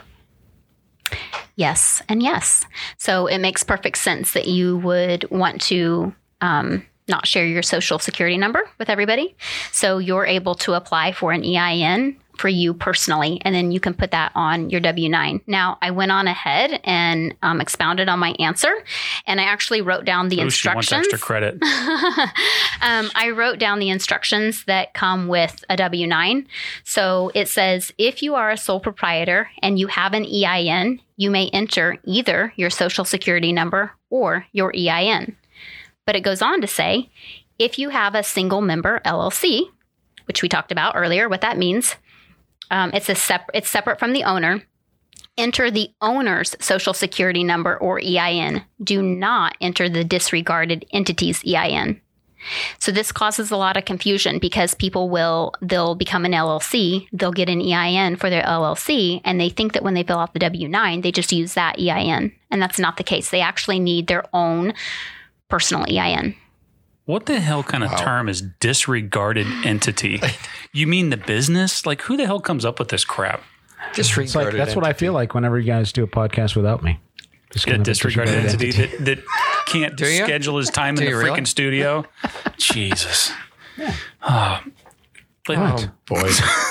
Yes, and yes. So it makes perfect sense that you would want to um, not share your social security number with everybody. So you're able to apply for an E I N for you personally, and then you can put that on your W nine. Now, I went on ahead and um, expounded on my answer, and I actually wrote down the Ooh, she wants instructions. extra credit. um, I wrote down the instructions that come with a W nine. So it says, if you are a sole proprietor and you have an E I N, you may enter either your social security number or your E I N. But it goes on to say, if you have a single member L L C, which we talked about earlier, what that means, um, it's a sep- it's separate from the owner. Enter the owner's social security number or E I N. Do not enter the disregarded entity's E I N. So this causes a lot of confusion because people will, they'll become an L L C, they'll get an E I N for their L L C, and they think that when they fill out the W nine, they just use that E I N. And that's not the case. They actually need their own personal E I N. What the hell kind of wow. term is disregarded entity? You mean the business? Like, who the hell comes up with this crap? Disregarded like, That's entity. what I feel like whenever you guys do a podcast without me. Just a disregarded entity, entity. That, that can't schedule his time in the freaking really? studio. Jesus. Yeah. Oh, but, oh boy.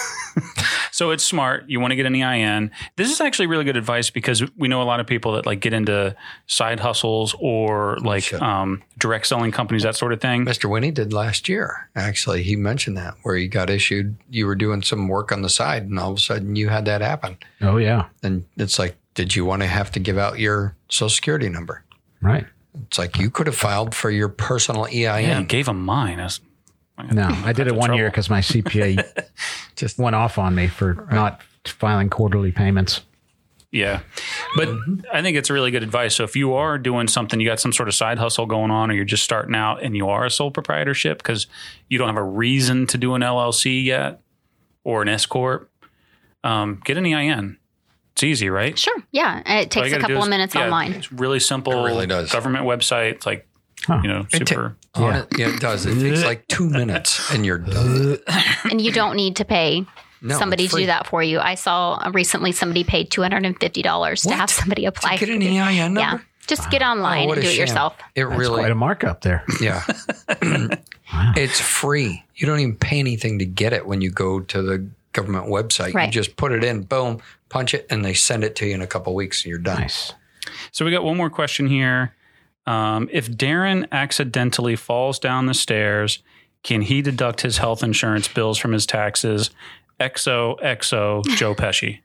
So it's smart. You want to get an E I N. This is actually really good advice because we know a lot of people that like get into side hustles or like um, direct selling companies, that sort of thing. Mister Winnie did last year. Actually, he mentioned that where he got issued. You were doing some work on the side, and all of a sudden you had that happen. Oh yeah. And it's like, did you want to have to give out your Social Security number? Right. It's like you could have filed for your personal E I N. Yeah, you gave him mine. I was, No, I did it one trouble. year because my C P A just went off on me for right. not filing quarterly payments. Yeah. But I think it's really good advice. So if you are doing something, you got some sort of side hustle going on, or you're just starting out and you are a sole proprietorship because you don't have a reason to do an L L C yet or an S corp, um, get an E I N. It's easy, right? Sure. Yeah. It takes a couple is, of minutes yeah, online. It's really simple. It really does. Government website. It's like, Huh. You know, super. It ta- yeah. yeah, it does. It takes like two minutes and you're done. And you don't need to pay no, somebody to do that for you. I saw recently somebody paid two hundred fifty dollars to have somebody apply. To get an E I N number? Yeah. Just wow. get online oh, and do it shame. yourself. It That's really quite a markup there. Yeah. Wow. It's free. You don't even pay anything to get it when you go to the government website. Right. You just put it in, boom, punch it, and they send it to you in a couple of weeks and you're done. Nice. So we got one more question here. Um, if Darren accidentally falls down the stairs, can he deduct his health insurance bills from his taxes? X O X O Joe Pesci.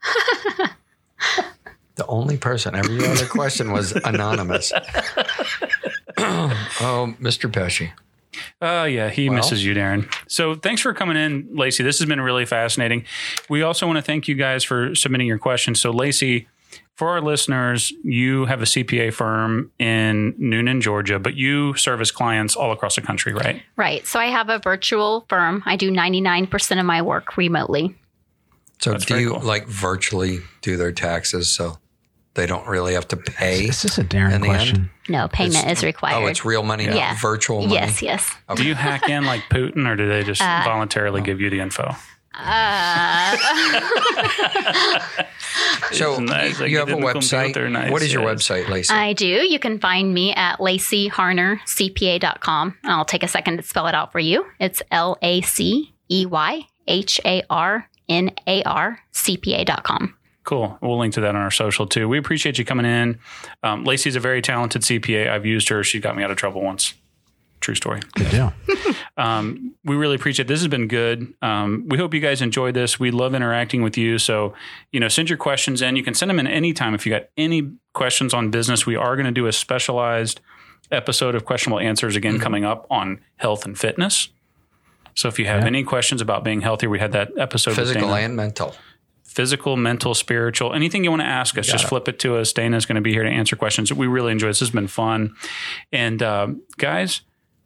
The only person, every other question was anonymous. Oh, Mister Pesci. Oh, uh, yeah, he well, misses you, Darren. So thanks for coming in, Lacey. This has been really fascinating. We also want to thank you guys for submitting your questions. So, Lacey, for our listeners, you have a C P A firm in Noonan, Georgia, but you service clients all across the country, right? Right. So I have a virtual firm. I do ninety-nine percent of my work remotely. So That's do you cool. like virtually do their taxes so they don't really have to pay? This is a Darren question. End? No, payment it's, is required. Oh, it's real money, yeah. not yeah. virtual money? Yes, yes. Okay. Do you hack in like Putin, or do they just uh, voluntarily give you the info? Uh, so nice. you, like you have a website. Nice. What is your yes. website, Lacey? I do. You can find me at Lacey Harner C P A dot com. I'll take a second to spell it out for you. It's L A C E Y H A R N A R C P A dot com. Cool. We'll link to that on our social too. We appreciate you coming in. Um, Lacey's a very talented C P A. I've used her. She got me out of trouble once. True story. Good deal. um, we really appreciate it. This has been good. Um, we hope you guys enjoyed this. We love interacting with you. So, you know, send your questions in. You can send them in anytime. If you got any questions on business, we are going to do a specialized episode of Questionable Answers again mm-hmm. coming up on health and fitness. So if you have yeah. any questions about being healthy, we had that episode. Physical and mental. Physical, mental, spiritual, anything you want to ask us, just it. flip it to us. Dana's going to be here to answer questions. We really enjoy this. This has been fun. And uh, guys,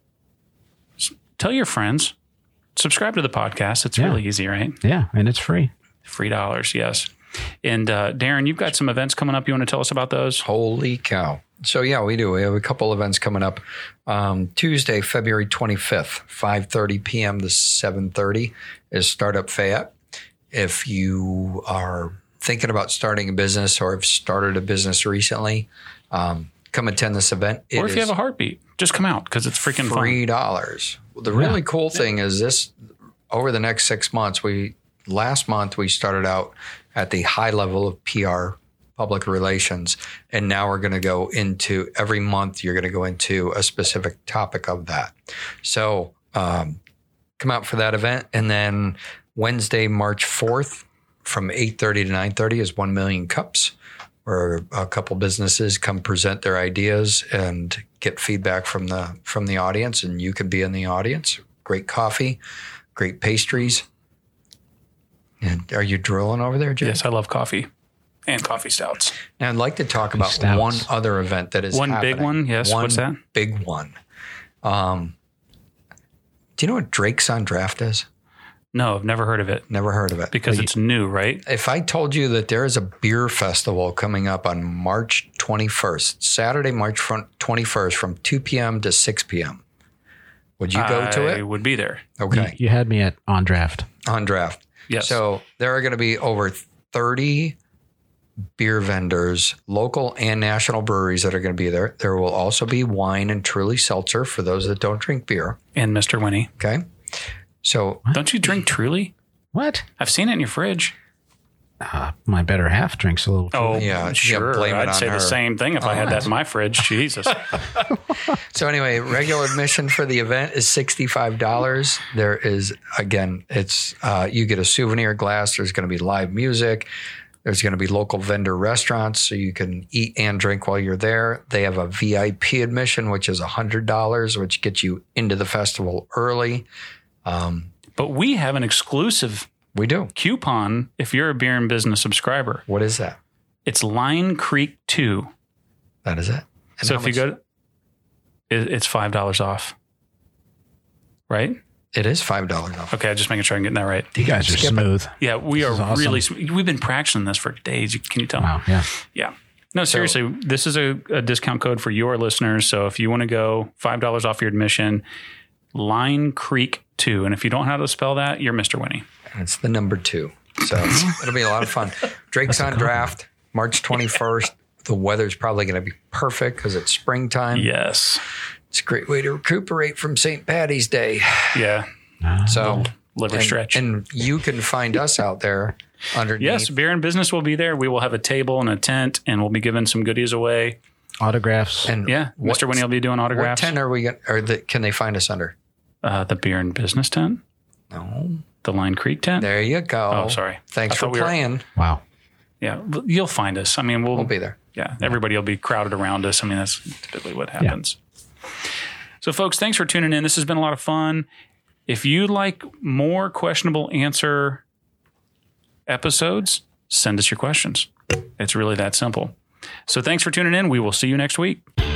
tell your friends, subscribe to the podcast. It's yeah. really easy, right? Yeah, and it's free. Free dollars, yes. And uh, Darren, you've got some events coming up. You want to tell us about those? Holy cow. So yeah, we do. We have a couple events coming up. Um, Tuesday, February twenty-fifth, five thirty p.m. to seven thirty is Startup Fayette. If you are thinking about starting a business or have started a business recently, um, come attend this event. It or if you have a heartbeat, just come out because it's freaking fun. three dollars. The yeah. really cool thing is this, over the next six months, we last month we started out at the high level of P R, public relations, and now we're going to go into, every month you're going to go into a specific topic of that. So um, come out for that event. And then Wednesday, March fourth, from eight thirty to nine thirty is one million Cups, where a couple businesses come present their ideas and get feedback from the from the audience, and you can be in the audience. Great coffee, great pastries. And are you drooling over there, Jay? Yes, I love coffee and coffee stouts. Now, I'd like to talk about stouts. one other event that is one happening. big one. Yes, one what's that? Big one. Um, Do you know what Drake's on Draft is? No, I've never heard of it Never heard of it. because it's new, right? If I told you that there is a beer festival coming up on March twenty-first, Saturday, March twenty-first from two p.m. to six p.m., would you go to I it? would be there. Okay. You, you had me at on draft. On Draft. Yes. So there are going to be over thirty beer vendors, local and national breweries that are going to be there. There will also be wine and Truly Seltzer for those that don't drink beer. And Mister Winnie. Okay. So Don't you drink Truly? What? I've seen it in your fridge. Uh, my better half drinks a little. Oh, Yeah, yeah, sure. blame it I'd on say her. the same thing if I had that in my fridge. Jesus. So anyway, regular admission for the event is sixty-five dollars. There is, again, it's uh, you get a souvenir glass. There's going to be live music. There's going to be local vendor restaurants, so you can eat and drink while you're there. They have a V I P admission, which is one hundred dollars, which gets you into the festival early. Um, But we have an exclusive we do. coupon if you're a Beer and Business subscriber. What is that? It's Line Creek two. That is it. And So how if you much- go to, it, it's five dollars off. Right? it is five dollars off. Okay, just making sure I'm getting that right. You guys are Skip it. smooth. Yeah, we This are is awesome. really, sm- we've been practicing this for days. Can you tell? Wow. Yeah. Yeah. No, seriously, this is a, a discount code for your listeners. So if you want to go five dollars off your admission, Line Creek two. And if you don't know how to spell that, you're Mister Winnie. And it's the number two. So it'll be a lot of fun. Drake's on Draft, March twenty-first. The weather's probably going to be perfect because it's springtime. Yes. It's a great way to recuperate from Saint Patty's Day. Yeah. So Liver and, stretch. and you can find us out there underneath. Yes, Beer and Business will be there. We will have a table and a tent, and we'll be giving some goodies away. Autographs. And Yeah, what- Mister Winnie will be doing What autographs. tent are we going or the, can they find us under? Uh, the Beer and Business tent, No. the Line Creek tent. There you go. Oh, sorry. Thanks I for thought we were- playing. Wow. Yeah, you'll find us. I mean, we'll, We'll be there. Yeah, everybody will be crowded around us. I mean, that's typically what happens. So, folks, thanks for tuning in. This has been a lot of fun. If you like more questionable answer episodes, send us your questions. It's really that simple. So, thanks for tuning in. We will see you next week.